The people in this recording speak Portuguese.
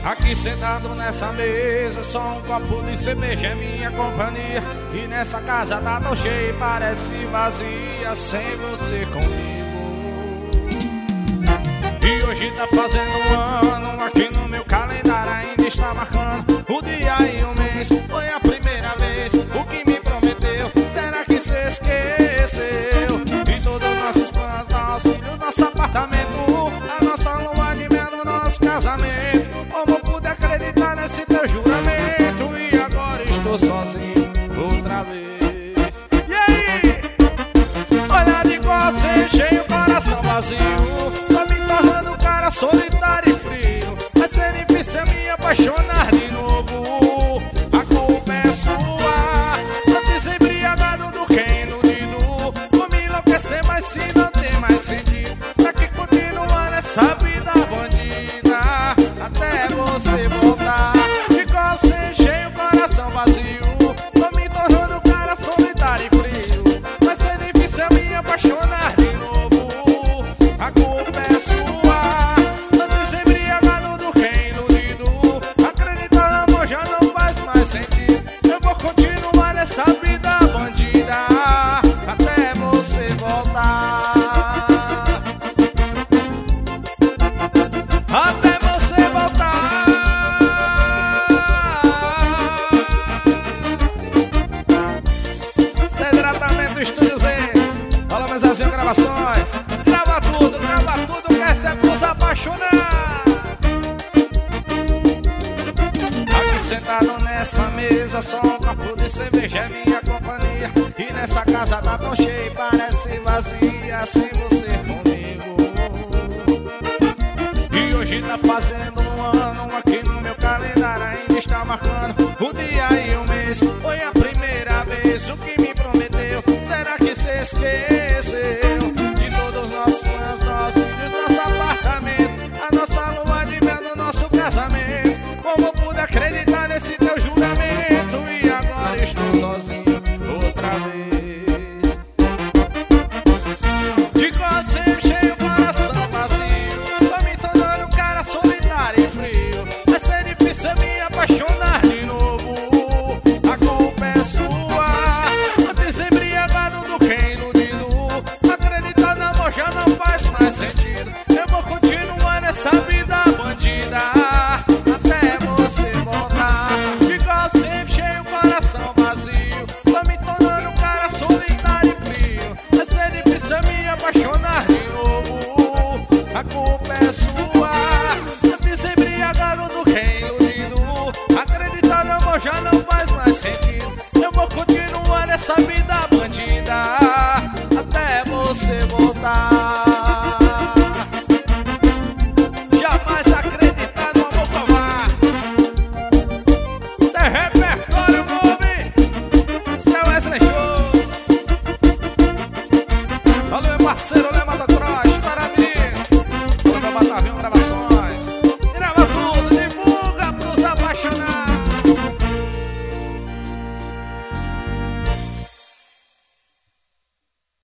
Aqui sentado nessa mesa, só um copo de cerveja é minha companhia. E nessa casa tá tão cheia e parece vazia sem você comigo. E hoje tá fazendo um ano, aqui no meu calendário ainda está marcando o dia e o mês. Foi a primeira vez, o que me prometeu, será que você esqueceu? E todos os nossos planos, nosso filho, nosso apartamento, a nossa lua de mel no nosso casamento. Como pude acreditar nesse teu juramento? E agora estou sozinho outra vez. E aí? Olha de você, cheio, coração vazio. Tô me tornando um cara solitário e frio. Vai ser difícil me apaixonar de novo. A culpa é sua. Tô desembriagado do que iludido. Vou me enlouquecer, mas se não tem mais sentido, pra que continuar nessa vida bandida até você voltar? De você cheio, coração vazio. Tô me tornando um cara solitário e frio. Vai ser difícil me apaixonar de novo. A culpa é sua. Tô desembriagado do que iludido. Acreditar no amor já não faz mais sentido. Eu vou continuar nessa vida bandida até você voltar. Até você voltar. Tratamento Estúdio Z. Fala, Mesazinho Gravações. Grava tudo, quer se nos apaixonar. Aqui sentado nessa mesa, só um copo de cerveja é minha companhia. E nessa casa tá tão cheia e parece vazia sem você comigo. E hoje tá fazendo um ano, aqui no meu calendário ainda está marcando o dia e o mês. Foi a primeira vez, o que me prometeu, será que você esqueceu? De todos os nossos planos, nossos filhos, nosso apartamento, a nossa lua de mel no nosso casamento. Como pude acreditar nesse teu juramento? E agora estou sozinho outra vez. De coração cheio, coração vazio. Tô me tornando um cara solitário e frio. Vai ser difícil me apaixonar de novo. A culpa é sua. Tô desembriagado do que iludido. Acreditar no amor já não faz mais sentido. Eu vou continuar nessa vida bandida até você voltar. Igual sempre cheio, coração vazio. Tô me tornando um cara solitário e frio. Vai ser difícil me apaixonar de novo. A culpa é sua. Tô desembriagado do que iludido. Acreditar no amor já não faz mais sentido. Eu vou continuar nessa vida